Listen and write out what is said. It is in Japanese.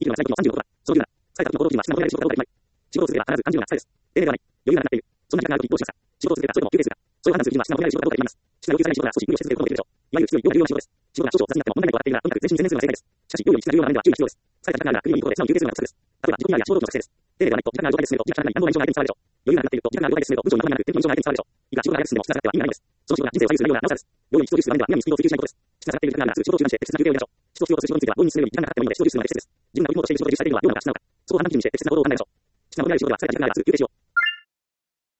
生きるのが最近の36だ。そういうな。さえた時の行動的には質な問題で仕事ができない。仕事を続ければ必ず感じるようなさえです。定例ではない。余裕がなくなっている。そんな時間がある時どうしますか。仕事を続ければそれとも休憩するか。そういう判断するには質な問題で仕事がどうかと言います。質な要求されない仕事なら少し無理をして続けることもできるでしょう。いわゆる質より量が重要な仕事です。仕事が少々雑になっても問題ないと分かっているならとにかく全身全霊するのが正解です。しかし、量より質な量な面では注意が必要です。さえた時間があるなら国にいいことで質の休憩するのが不足です。例えば、自己 PR や衝動の作成です。定例ではないと時間がある状態で進めると、時間がかかり何度も延長が相手に伝わるでしょう。余裕がなくなっていると時間がある状態で進めると文章にまとめなくて文章が相手に伝わるでしょう。以下、仕事が早く進んでも質が下がっては意味がないんです。その仕事が人生を左右するような長さです。量に質を重視する場面では無理にスピードを追求しないことです。質が下がっている時間があるならすぐ仕事を中断して適切な休憩を入れましょう。質を必要とする仕事については強引に進めるより時間がかかってもいいので質を重視するのが適切です。自分が動きもとしている仕事で重視されているのは量なのか質なのか。そこを判断基準にして適切な行動を考えましょう。質な問題ある仕事ではされた時間があるならすぐ休憩しよう。